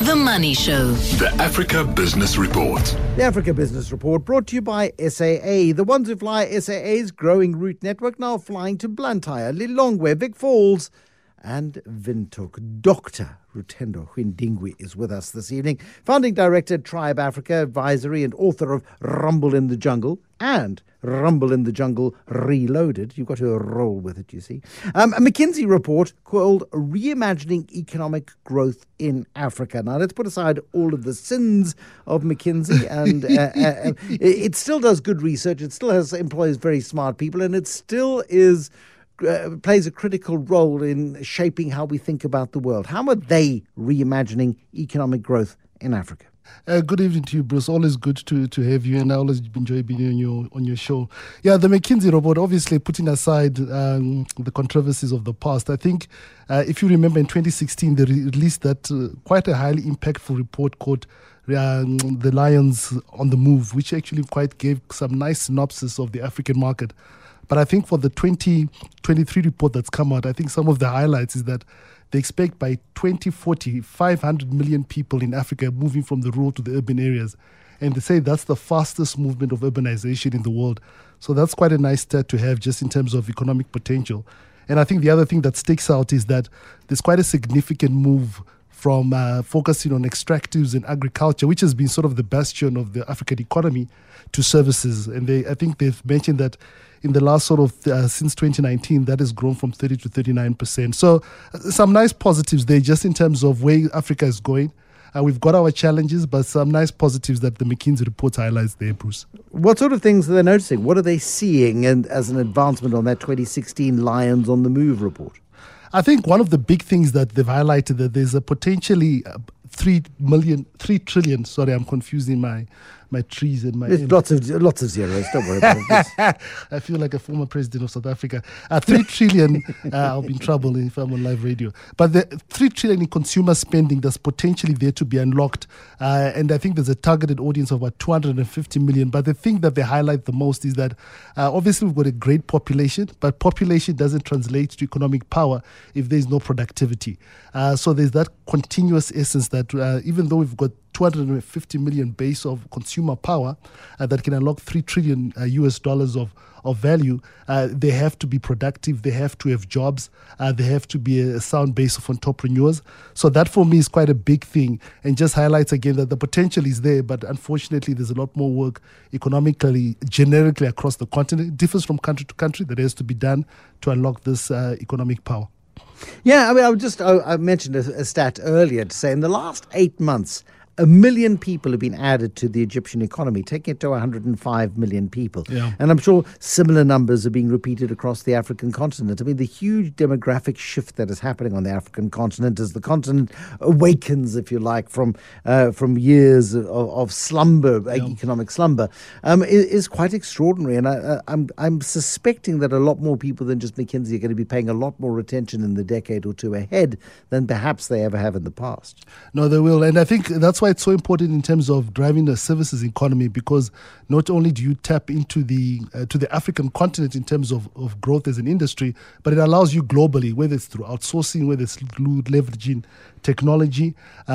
The Money Show. The Africa Business Report. The Africa Business Report brought to you by SAA. The ones who fly SAA's growing route network now flying to Blantyre, Lilongwe, Vic Falls and Windhoek. Dr. Rutendo Hwindingwi is with us this evening. Founding Director at Tribe Africa Advisory and author of Rumble in the Jungle and Rumble in the Jungle Reloaded. You've got to roll with it, you see. A McKinsey report called Reimagining Economic Growth in Africa. Now, let's put aside all of the sins of McKinsey. And it still does good research. It still employs very smart people. And it still plays a critical role in shaping how we think about the world. How are they reimagining economic growth in Africa? Good evening to you, Bruce. Always good to have you, and I always enjoy being on your show. Yeah, the McKinsey report, obviously putting aside the controversies of the past, I think if you remember in 2016, they released that quite a highly impactful report called The Lions on the Move, which actually quite gave some nice synopsis of the African market. But I think for the 2023 report that's come out, I think some of the highlights is that they expect by 2040, 500 million people in Africa moving from the rural to the urban areas. And they say that's the fastest movement of urbanization in the world. So that's quite a nice stat to have just in terms of economic potential. And I think the other thing that sticks out is that there's quite a significant move from focusing on extractives and agriculture, which has been sort of the bastion of the African economy, to services. And I think they've mentioned that in the last sort of, since 2019, that has grown from 30 to 39%. So some nice positives there just in terms of where Africa is going. We've got our challenges, but some nice positives that the McKinsey report highlights there, Bruce. What sort of things are they noticing? What are they seeing as an advancement on that 2016 Lions on the Move report? I think one of the big things that they've highlighted that there's a potentially 3 trillion, sorry, I'm confusing my trees and my... There's lots of zeros, don't worry about it. I feel like a former president of South Africa. 3 trillion, I'll be in trouble if I'm on live radio. But the 3 trillion in consumer spending that's potentially there to be unlocked. And I think there's a targeted audience of about 250 million. But the thing that they highlight the most is that obviously we've got a great population, but population doesn't translate to economic power if there's no productivity. So there's that continuous essence that even though we've got 250 million base of consumer power that can unlock $3 trillion US dollars of value, they have to be productive, they have to have jobs, they have to be a sound base of entrepreneurs. So that for me is quite a big thing and just highlights again that the potential is there, but unfortunately there's a lot more work economically, generically across the continent. It differs from country to country that has to be done to unlock this economic power. Yeah, I mean, I mentioned a stat earlier to say in the last 8 months, 1 million people have been added to the Egyptian economy, taking it to 105 million people. Yeah. And I'm sure similar numbers are being repeated across the African continent. I mean, the huge demographic shift that is happening on the African continent as the continent awakens, if you like, from years of slumber, economic slumber, is quite extraordinary. And I'm suspecting that a lot more people than just McKinsey are going to be paying a lot more attention in the decade or two ahead than perhaps they ever have in the past. No, they will. And I think that's why it's so important in terms of driving the services economy, because not only do you tap into the African continent in terms of growth as an industry, but it allows you globally, whether it's through outsourcing, whether it's through leveraging technology,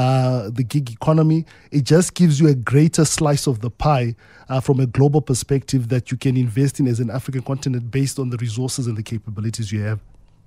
the gig economy. It just gives you a greater slice of the pie from a global perspective that you can invest in as an African continent based on the resources and the capabilities you have.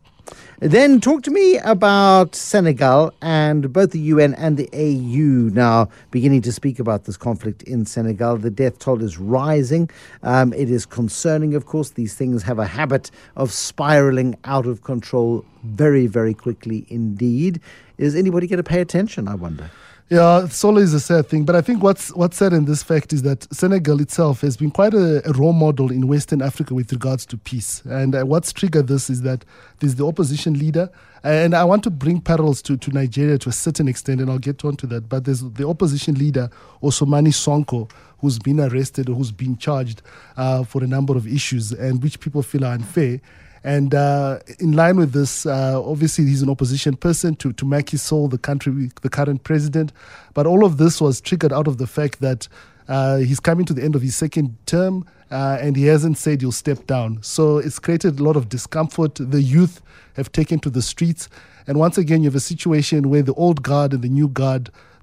Then talk to me about Senegal and both the UN and the AU now beginning to speak about this conflict in Senegal. The death toll is rising. It is concerning, of course. These things have a habit of spiraling out of control very, very quickly indeed. Is anybody going to pay attention, I wonder? Yeah, it's always a sad thing. But I think what's sad in this fact is that Senegal itself has been quite a role model in Western Africa with regards to peace. And what's triggered this is that there's the opposition leader. And I want to bring parallels to Nigeria to a certain extent, and I'll get on to that. But there's the opposition leader, Ousmane Sonko, who's been arrested or who's been charged for a number of issues and which people feel are unfair. And in line with this, obviously he's an opposition person to Macky Sall, the current president. But all of this was triggered out of the fact that he's coming to the end of his second term and he hasn't said he'll step down. So it's created a lot of discomfort. The youth have taken to the streets. And once again, you have a situation where the old guard and the new guard,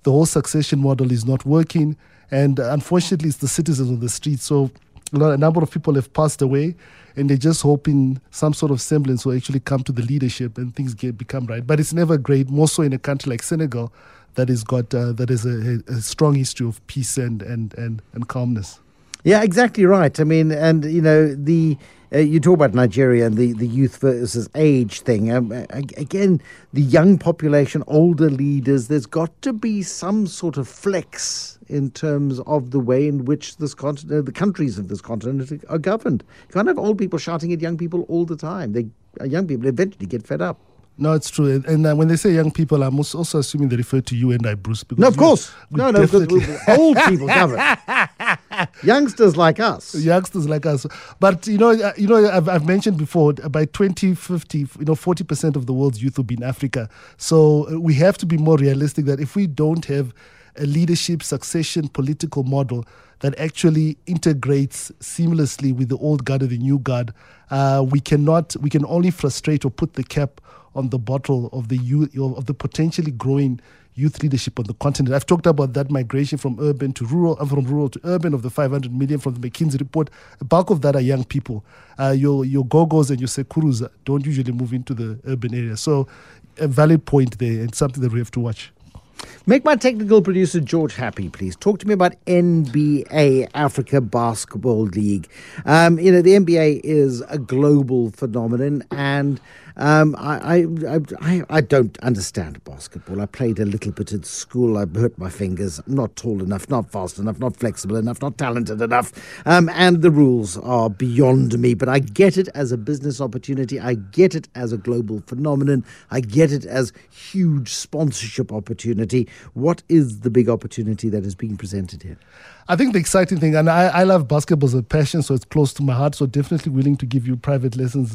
the whole succession model is not working. And unfortunately, it's the citizens on the street. So a number of people have passed away, and they're just hoping some sort of semblance will actually come to the leadership and things become right. But it's never great, more so in a country like Senegal that has got that is a strong history of peace and calmness. Yeah, exactly right. I mean, and you talk about Nigeria and the youth versus age thing. Again, the young population, older leaders, there's got to be some sort of flex in terms of the way in which this continent, the countries of this continent are governed. You can't have old people shouting at young people all the time. Young people eventually get fed up. No, it's true. And when they say young people, I'm also assuming they refer to you and I, Bruce. No, of course. No, because old people govern. Youngsters like us. Youngsters like us. But, I've mentioned before, by 2050, 40% of the world's youth will be in Africa. So we have to be more realistic that if we don't have a leadership succession political model that actually integrates seamlessly with the old guard and the new guard, we can only frustrate or put the cap on the bottle of the youth, of the potentially growing youth leadership on the continent. I've talked about that migration from urban to rural, and from rural to urban, of the 500 million from the McKinsey report. A bulk of that are young people. Your Gogos and your Sekurus don't usually move into the urban area. So a valid point there, and something that we have to watch. Make my technical producer George happy, please. Talk to me about NBA, Africa Basketball League. The NBA is a global phenomenon, and I don't understand basketball. I played a little bit at school. I hurt my fingers. I'm not tall enough, not fast enough, not flexible enough, not talented enough. And the rules are beyond me. But I get it as a business opportunity. I get it as a global phenomenon. I get it as huge sponsorship opportunity. What is the big opportunity that is being presented here? I think the exciting thing, and I love basketball as a passion, so it's close to my heart, so definitely willing to give you private lessons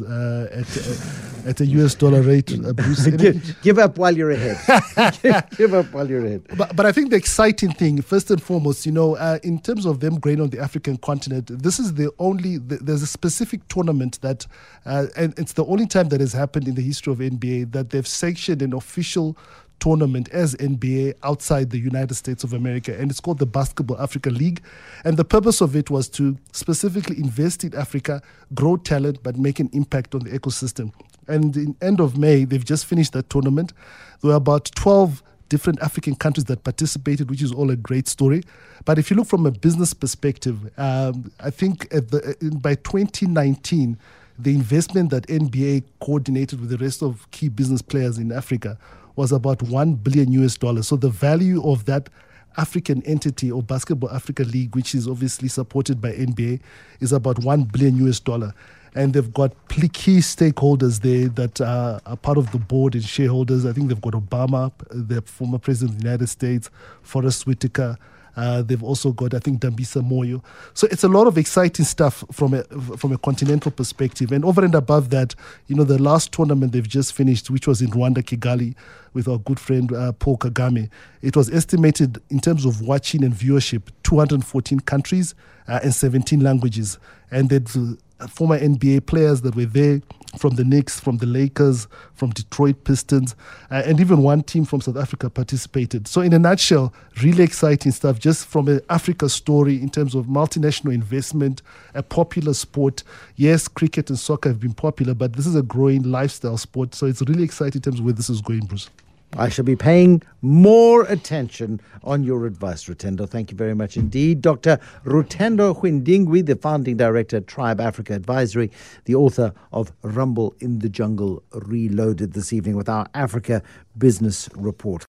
at a US dollar rate, Bruce. Give up while you're ahead. Give up while you're ahead. But I think the exciting thing, first and foremost, in terms of them growing on the African continent, this is there's a specific tournament that, and it's the only time that has happened in the history of NBA that they've sanctioned an official tournament as NBA outside the United States of America, and it's called the Basketball Africa League. And the purpose of it was to specifically invest in Africa, grow talent, but make an impact on the ecosystem. And in end of May, they've just finished that tournament. There were about 12 different African countries that participated, which is all a great story. But if you look from a business perspective, I think by 2019, the investment that NBA coordinated with the rest of key business players in Africa was about $1 billion. So the value of that African entity, or Basketball Africa League, which is obviously supported by NBA, is about $1 billion. And they've got key stakeholders there that are part of the board and shareholders. I think they've got Obama, the former president of the United States, Forrest Whitaker. They've also got, I think, Dambisa Moyo. So it's a lot of exciting stuff from a continental perspective. And over and above that, the last tournament they've just finished, which was in Rwanda, Kigali, with our good friend Paul Kagame, it was estimated in terms of watching and viewership, 214 countries and 17 languages. And former NBA players that were there from the Knicks, from the Lakers, from Detroit Pistons, and even one team from South Africa participated. So in a nutshell, really exciting stuff just from an Africa story in terms of multinational investment, a popular sport. Yes, cricket and soccer have been popular, but this is a growing lifestyle sport. So it's really exciting in terms of where this is going, Bruce. I shall be paying more attention on your advice, Rutendo. Thank you very much indeed. Dr. Rutendo Gwindingwi, the founding director at Tribe Africa Advisory, the author of Rumble in the Jungle Reloaded, this evening with our Africa Business Report.